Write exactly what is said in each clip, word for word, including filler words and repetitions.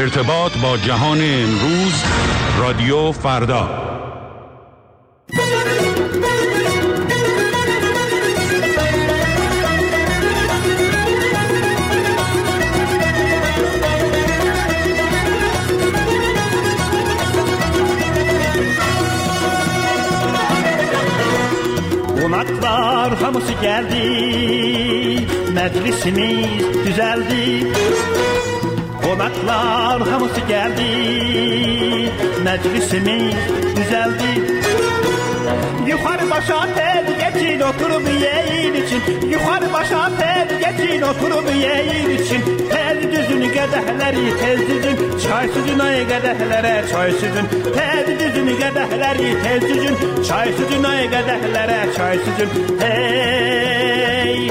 ارتباط با جهان امروز، رادیو فردا. Konaklar hamısı geldi, meclisimiz düzeldi. Konaklar hamısı geldi, meclisimiz düzeldi. Yukarı başa tel geçin oturup yiyin için. Yukarı başa tel geçin oturup yiyin için. Tel düzün qədəhləri tez düzün, çay süzün ay qədəhlərə çay süzün. Tel düzün qədəhləri tez düzün, çay süzün ay qədəhlərə çay süzün. Hey!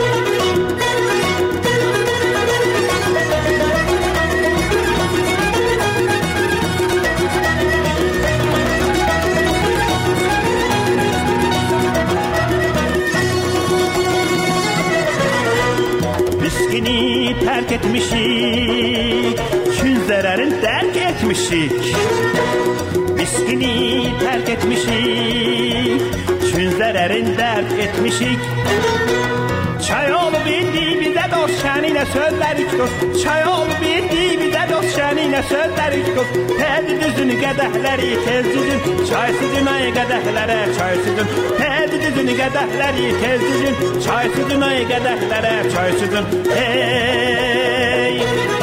Miskini terk etmişik, çün zararın terk etmişik. Miskini terk etmişik, çün zararın terk etmişik. Çay olup indi bize dost şanine sözlerik dost. Çay olup indi bize dost şanine sözlerik dost. Tez düzün qədəhləri tez düzün, çay süzün ay qədəhlərə çay süzün. Tez düzün qədəhləri tez düzün, çay süzün ay qədəhlərə çay süzün. Hey!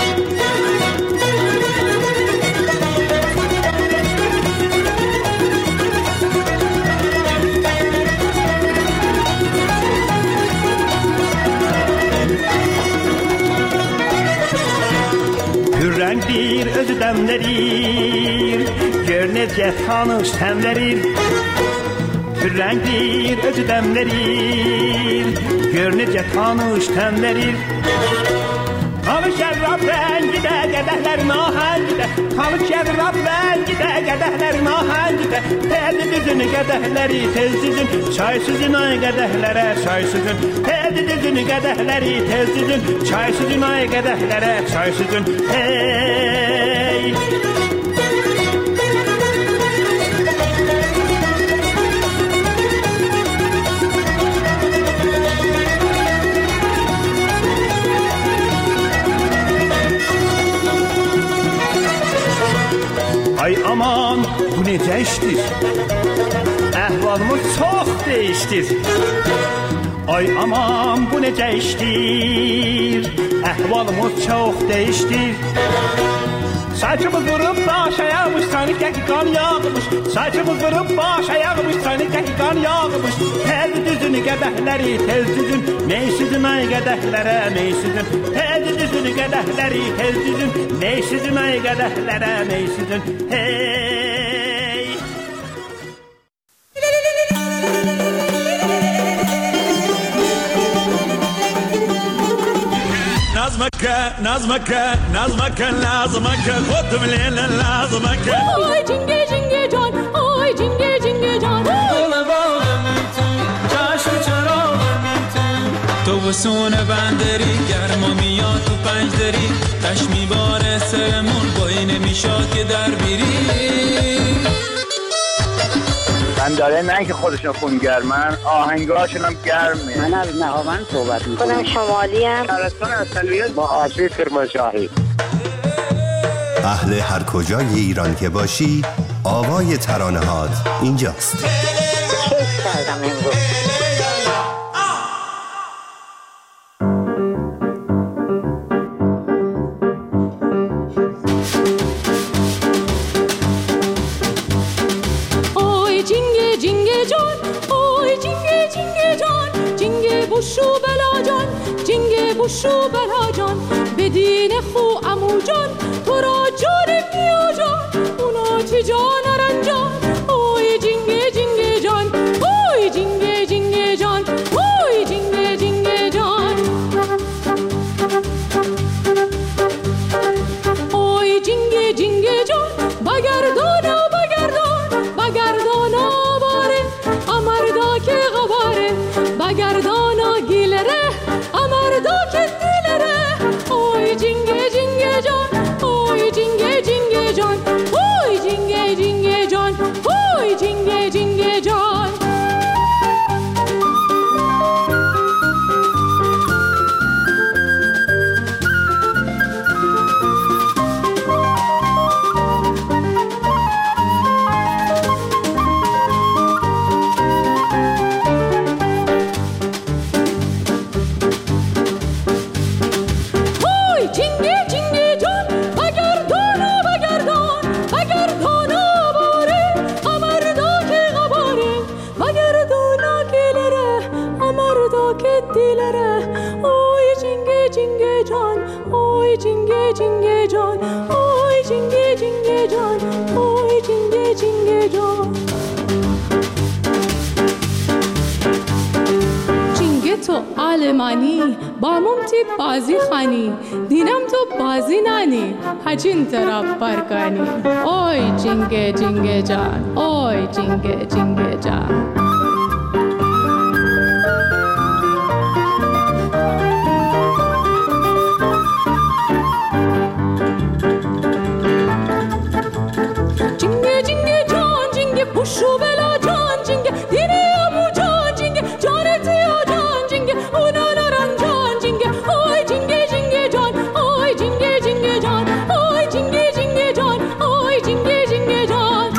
Hürrengdir özü demlerir, gör necə tanış təmlərir. Hürrengdir özü demlerir, gör necə tanış təmlərir. Tanı şərrab rəngidə, qədəhlərin ahəngidə. Tanı şərrab rəngidə, qədəhlərin ahəngidə. Tez düzün qədəhləri tez düzün, çay süzün ay qədəhlərə çay süzün. Tez düzün qədəhləri tez düzün, çay süzün ay qədəhlərə çay süzün. Hey! Ay aman bu necə işdir? Əhvalımız çox değişdir. Ay aman bu necə işdir? Əhvalımız çox değişdir. Saçımız vurup baş ayağmış, sanık ki kan yağmış. Saçımız vurup baş ayağmış, sanık ki kan yağmış. Tez düzün qədəhləri tez düzün, ney süzün ay qədəhlərə ney süzün. Tez düzün qədəhləri tez düzün, ney süzün ay qədəhlərə ney süzün. Hey! نظمك نظمك نظمك لازمك خذ من لازمك oy cinge cinge can oy cinge cinge can تو وسون بندری گرما میاد تو پنج دری تشمی باره سرمون با این میشاد که در بیری بنداره نه که خودشون خونگرمن، آهنگاشون هم گرمه. من از نهاوند صحبت میکنم. خودم شمالی ام. شهرستان اصلیت با آشی کرمانشاهی. اهل هر کجای ایران که باشی، آوای ترانه‌هات اینجاست. کیف کردم امروز. بوشو بلا جان جنگ بوشو بلا جان بدین خو امو جان تو را جان بیا جان اونا تی جان رنجان اوی جنگ جنگ جان اوی جنگ جنگ جان اوی جنگ جنگ جان اوی جنگ جنگ جان بگردانا بگردان بگردانا باره امردا که غباره بگردانا گیلره امردا که دیلره جینگه جان، آی جینگه جینگه جان، آی جینگه جینگه جان. جینگه تو آلمانی بامم تی بازی خانی، دینم تو بازی نانی هجین طرف برکانی. آی جینگه جینگه جان، آی جینگه جینگه جان. پوشو بلا جان جینگه دیری امو جان جینگه جانتی و جان جینگه اونا نرم جان جینگه آی جینگه جینگه جان، آی جینگه جینگه جان، آی جینگه جینگه جان، آی جینگه جینگه جان.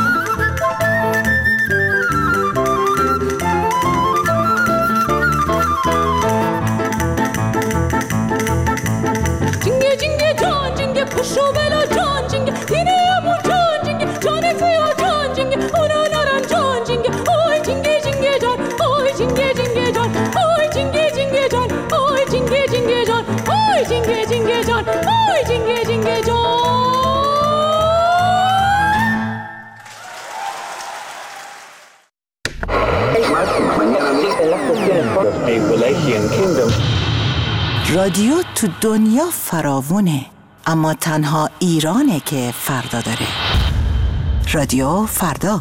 جینگه جینگه جان جینگه پوشو بلا جان جینگه دیری امو جان جینگه جانتی و جان جینگه اونا جینگه جینگه جان، آی جینگه جینگه جان، آی جینگه جینگه جان، آی جینگه جینگه جان، آی جینگه جینگه جان. رادیو تو دنیا فراوونه، اما تنها ایرانه که فردا داره. رادیو فردا.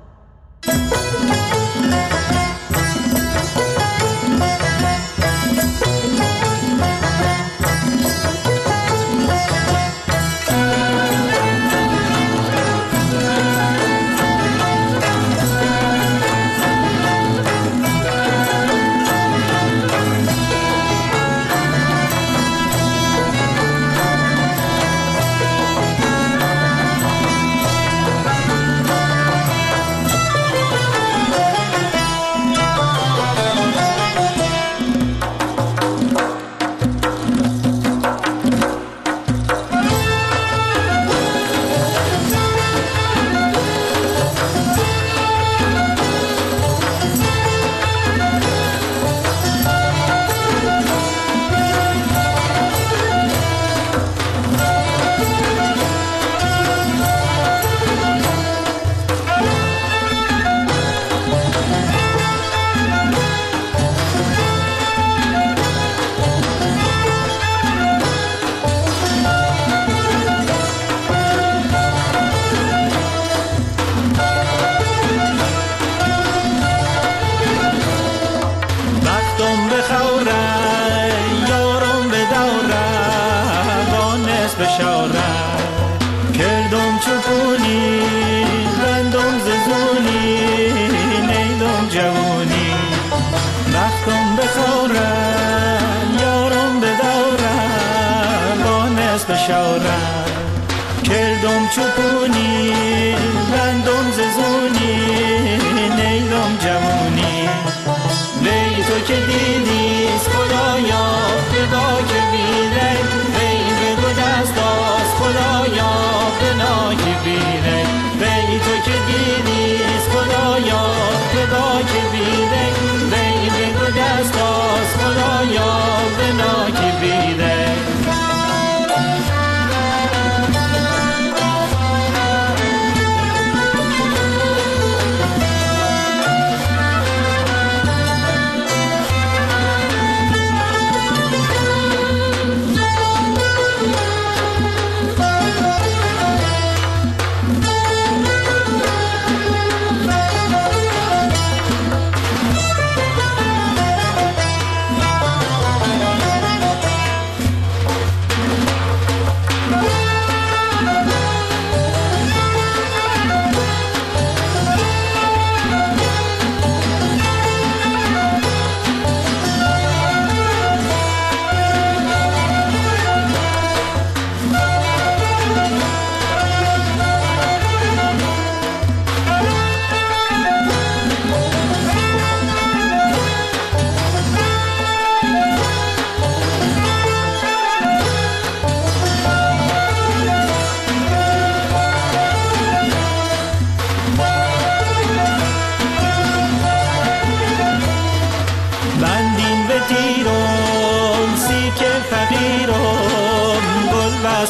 کردم چوپونی بندم ززونی نیدم جوونی وی تو که دیدیست خدایا فدا که بیره وی بگو دست آز خدایا فدا که بیره وی تو که دیدیست خدایا فدا که بیره وی بگو دست آز خدایا فدا که بیره.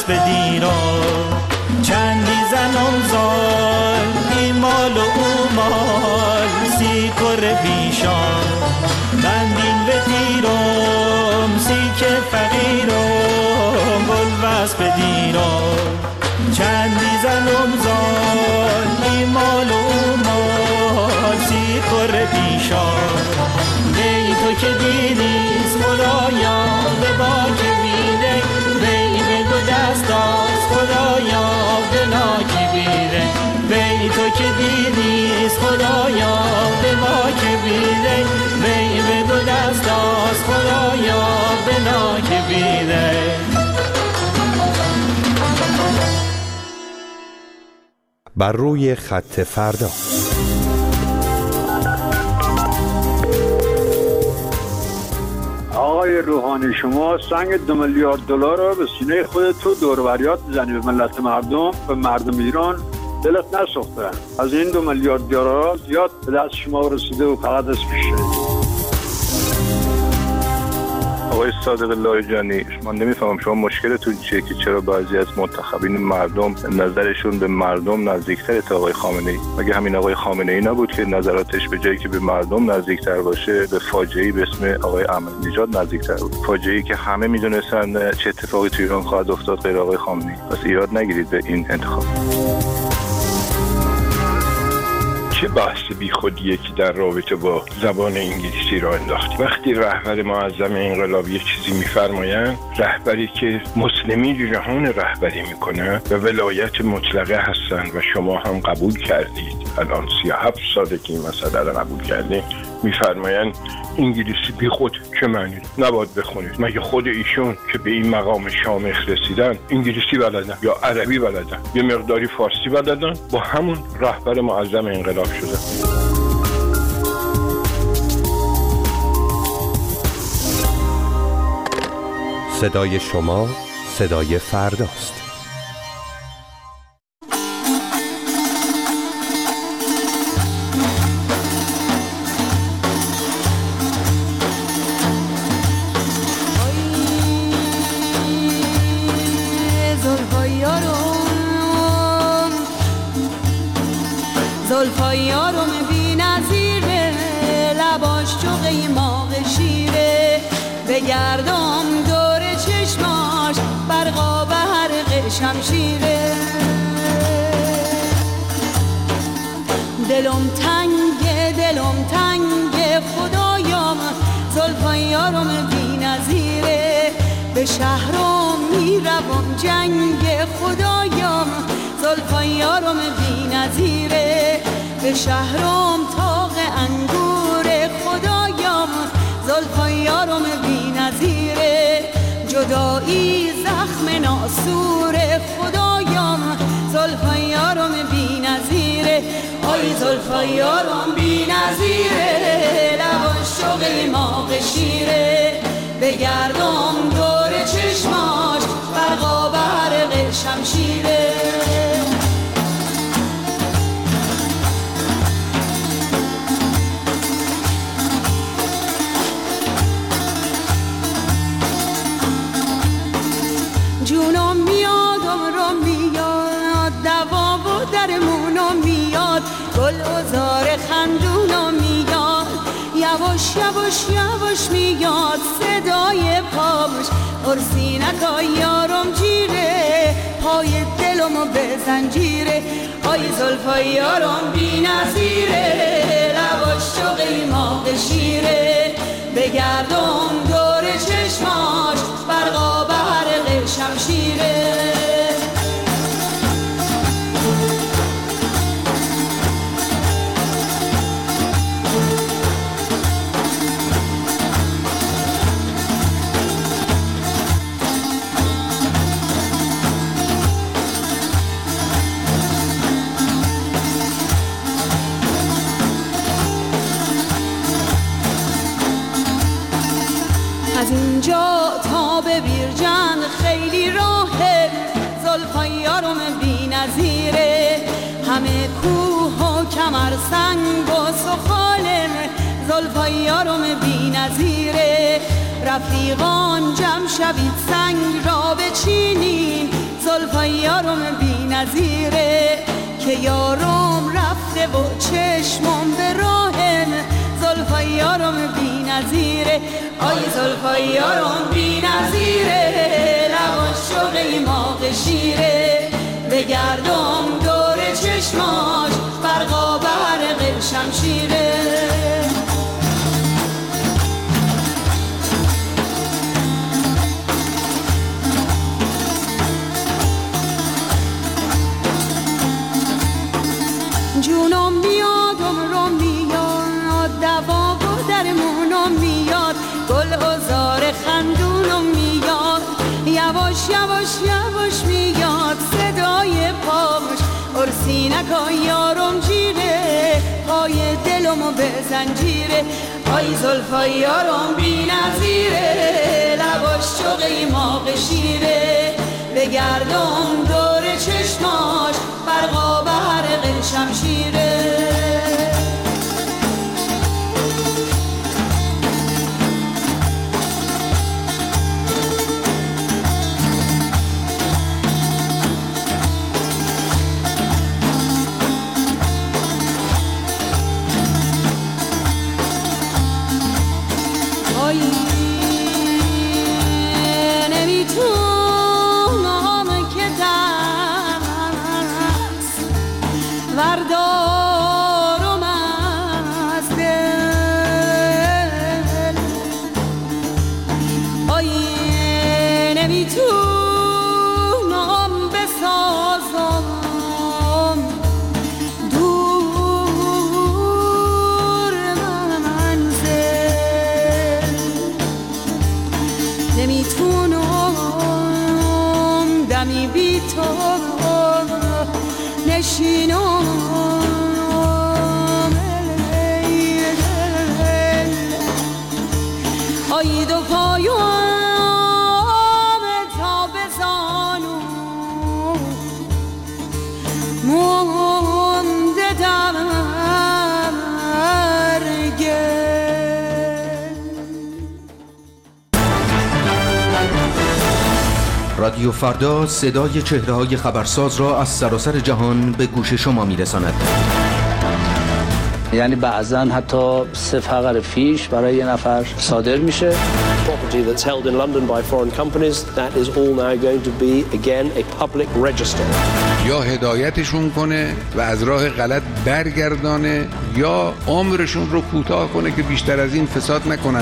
وصف دیران چندی زنم زال این مال و او مال سی کر بیشان بندین به دیرم سی که فقیرم گل وصف دیران چندی زنم زال این مال و او مال سی کر بیشان ای تو که دیدیست خدایا به باک بیده وی به دو دست آز خدایا دلا که بیده وی تو که دیدیست خدایا به باک بیده وی به دو دست آز خدایا دلا که بیده. بر روی خط فردا. آقای روحانی شما سنگ دو میلیارد دلار رو به سینه خودت تو دور و بریات میزنی به ملت مردم، به مردم ایران دلت نسوخته. از این دو میلیارد دلار زیاد به دست شما رسیده و فقط از پیشه. آقای صادق لاریجانی من نمیفهمم شما مشکلتون چیه که چرا بعضی از منتخبین مردم نظرشون به مردم نزدیکتره تا آقای خامنه‌ای؟ مگه همین آقای خامنه‌ای نبود که نظراتش به جایی که به مردم نزدیکتر باشه به فاجعه‌ای به اسم آقای احمدی‌نژاد نزدیکتر بود؟ فاجعه‌ای که همه میدونستن چه اتفاقی تو ایران خواهد افتاد غیر آقای خامنه‌ای. پس ایراد نگیرید به این انتخاب. چه بحث بی خودیه که در رابطه با زبان انگلیسی را انداختی؟ وقتی رهبر معظم انقلاب یک چیزی میفرمایند، رهبری که مسلمی جهان رهبری میکنه و ولایت مطلقه هستند و شما هم قبول کردید، الان سی و هفت ساله که این مسئله را قبول کردید، میفرمایند انگلیسی بی خود چه معنی؟ نباید بخونید. مگه خود ایشون که به این مقام شامخ رسیدن انگلیسی بلدن یا عربی بلدن، یه مقداری فارسی بلدن، با همون رهبر معظم انقلاب شدن. صدای شما صدای فرداست. زلفای یارم بی نظیره لباش چو قیماق شیره بگردم دور چشماش برقا به حرق شمشیره دلم تنگه دلم تنگه خدایم زلفای یارم بی نظیره به شهرم میروم جنگ خدایم زلفای یارم بی نظیره به شهرم تاق انگور خدایم زلفای یارم بی نظیره جدایی زخم ناسور خدایم زلفای یارم بی نظیره آی زلفای یارم بی نظیره لباش چو قیماق شیره بگردم دور چشماش برقا به حرق شمشیره جونم میادم رو میاد دوا و درمونم میاد گل ازار خندونم میاد یواش یواش یواش میاد صدای پاش ارسینکا یارم جیره پای دلمو به زنجیره آی زلفای یارم بی نظیره لباش چو قیماق شیره بگردم دور چشماش برقا به حرق شمشیره از اینجا تا به بیرجند خیلی راهه زلفای یارم بی نظیره همه کوه و کمر سنگ و سخالم زلفای یارم بی نظیره رفیقان جمع شوید سنگ را بچینین زلفای یارم بی نظیره که یارم رفته و چشمم به راهم زلفای یارم بی نظیره آی زلفای یارم بی نظیره لباش شوقی ماغ شیره بگردم دور چشماش برقا برق شمشیره جونم میاد عمرم میاد دوا و درمونم میاد گل هزار خندونم میاد یواش یواش یواش میاد صدای پاش ارسینکا یارم جیره پای دلمو به زنجیره آی زلفای یارم بی نظیره لباش شوقی ماغ شیره بگردم دور چشماش برقا برق شمشیره رادیو فردا صدای چهره‌های خبرساز را از سراسر جهان به گوش شما می‌رساند. یعنی بعضاً حتی سه فقر فیش برای یه نفر صادر میشه. Property that's held in London by foreign companies, that is all now going to be again a public register. یا هدایتشون کنه و از راه غلط برگردانه یا عمرشون رو کوتاه کنه که بیشتر از این فساد نکنن.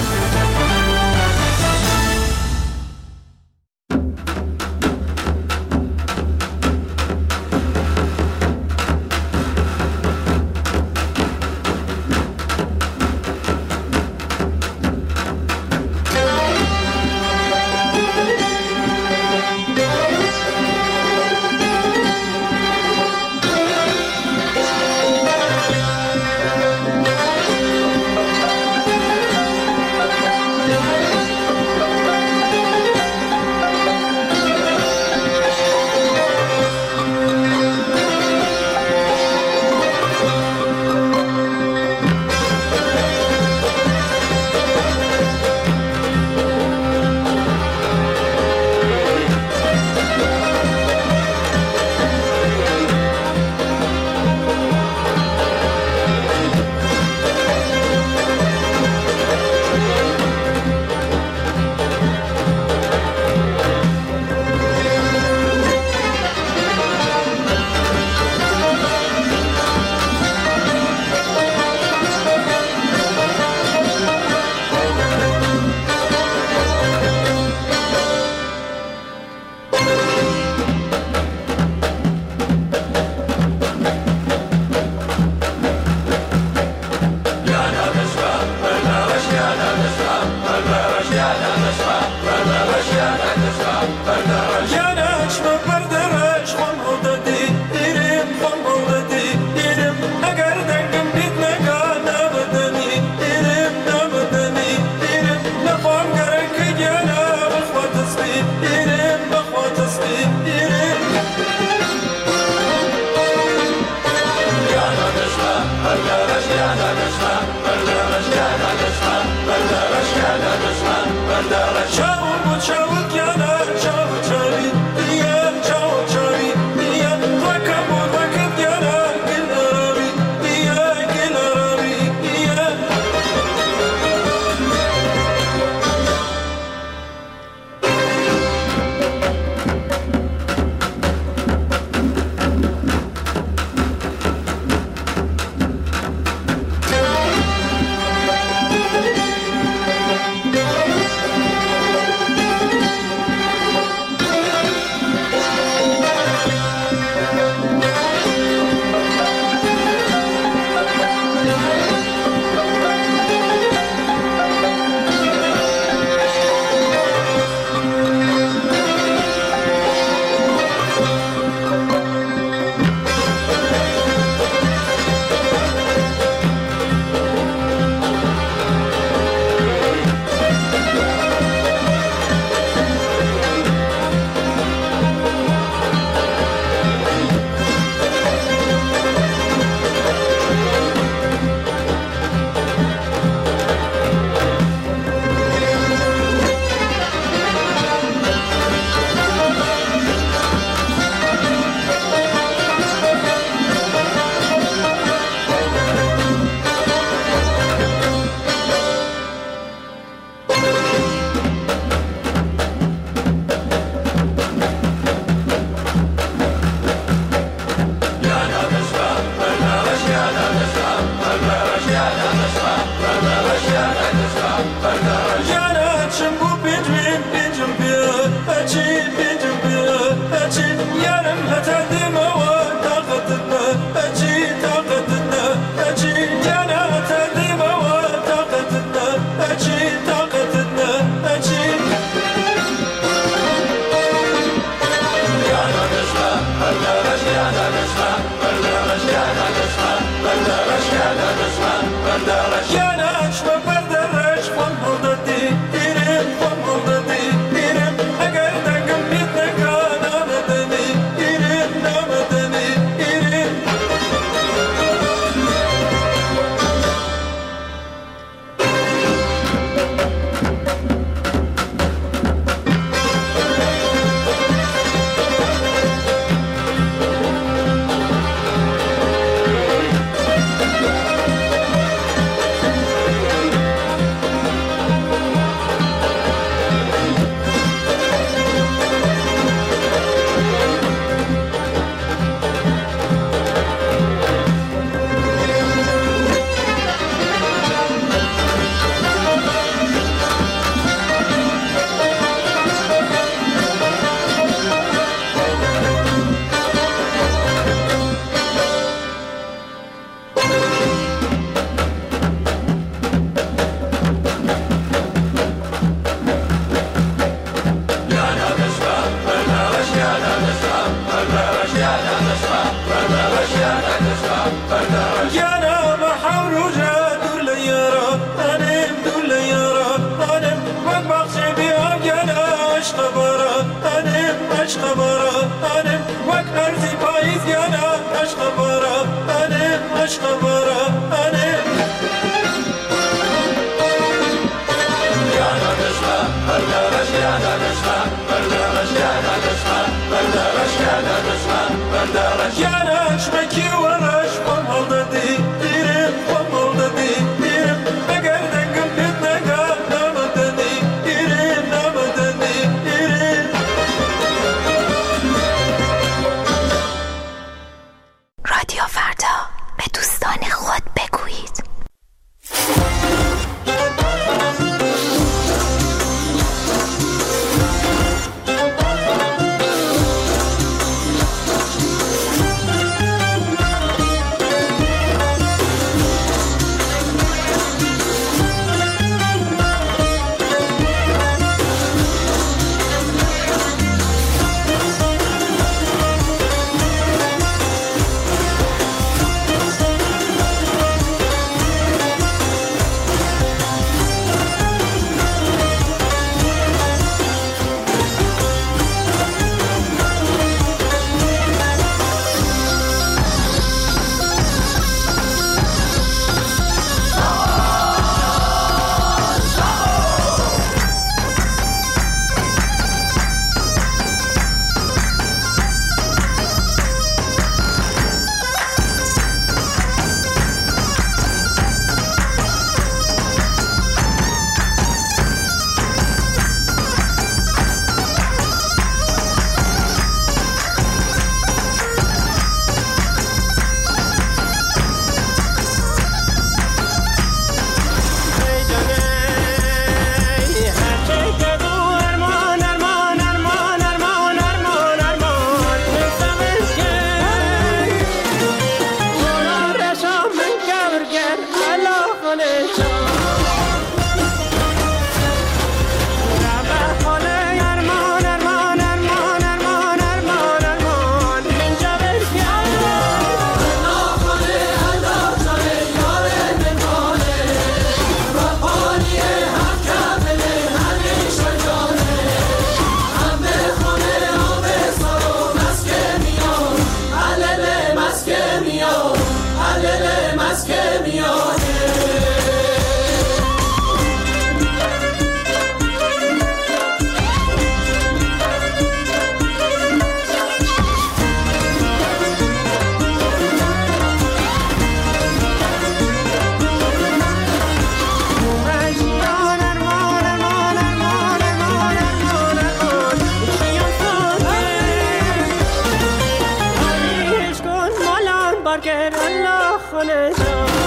بار که الله خونه جان